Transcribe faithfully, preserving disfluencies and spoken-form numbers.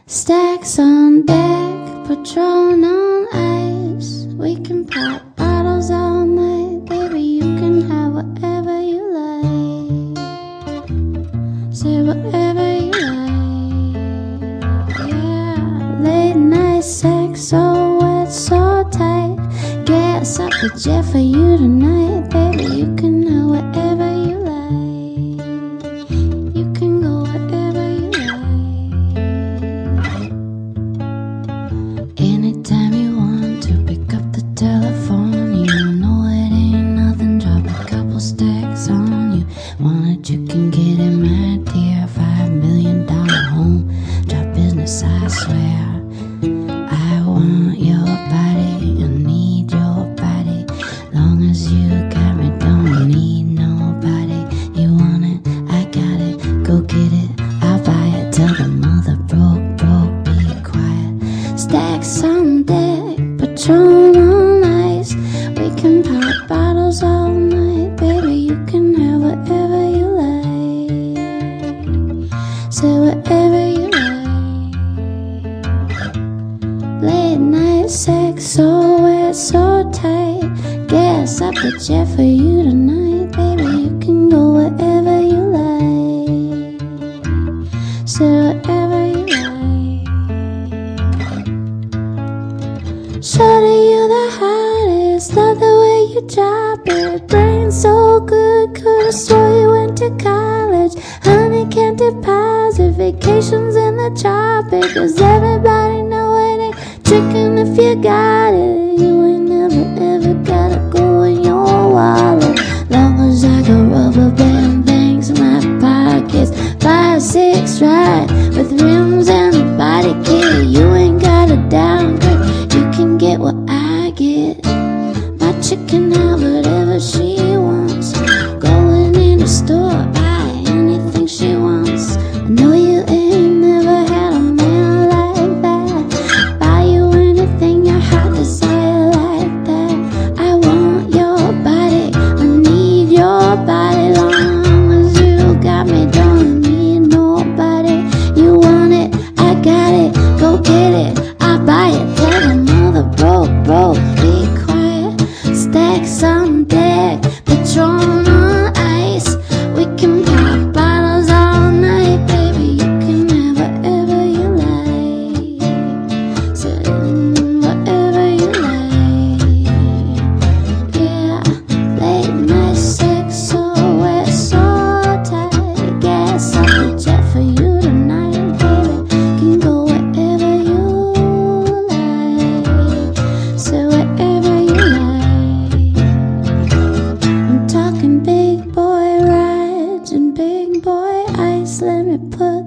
Stacks on deck, Patron on ice. We can pop bottles all night, baby. You can have whatever you like. Say whatever you like. Yeah, late night sex, so wet, so tight. Gas up the jet for you tonight, baby. You can have whatever you like. You can go wherever you like. Anytime you want to pick up the telephone, you know it ain't nothing. Drop a couple stacks on you. Want it, you can get it, my dear. Five million dollar home, drop business, I swear. I want your body, I need your body. Long as you got me, don't need nobody. You want it, I got it, go get it, I'll buy it. Tell the mother broke, broke, be quiet. Stacks on deck, Patron on ice. We can pop bottles all night, baby. You can have whatever you like. Say whatever you like. Late night sex, so wet, so tight. Gas up the jet for you tonight, baby. You can go wherever you like. Say whatever you like. Shorty, you the hottest. Love the way you drop it. Brain so good, could've swore you went to college. Honey, can't deposit. Vacations in the tropics. Cause everybody know it ain't trickin' if you got it. You ain't never ever gotta go in your wallet. Long as I got rubber band banks in my pockets. Five, six, ride with rims and a body kit. You ain't got a downgrade. You can get what I get. My chick can have whatever she wants. Going in the store, buy anything she wants. I know you ain't never had a man like that. Buy you anything your heart desire like that. I want your body, I need your body. Long as you got me, don't need nobody. You want it, I got it, go get it, I buy it. Tell the mother broke, broke, be quiet. Stacks on deck, Patron on ice. We can pop bottles all night, baby. You can have whatever you like. Say whatever you like. Yeah, late night sex, so wet, so tight. Gas up the jet for you tonight, baby. Can go wherever you like. Say whatever you like. I'm talking big boy rides and big boy ice. Let me put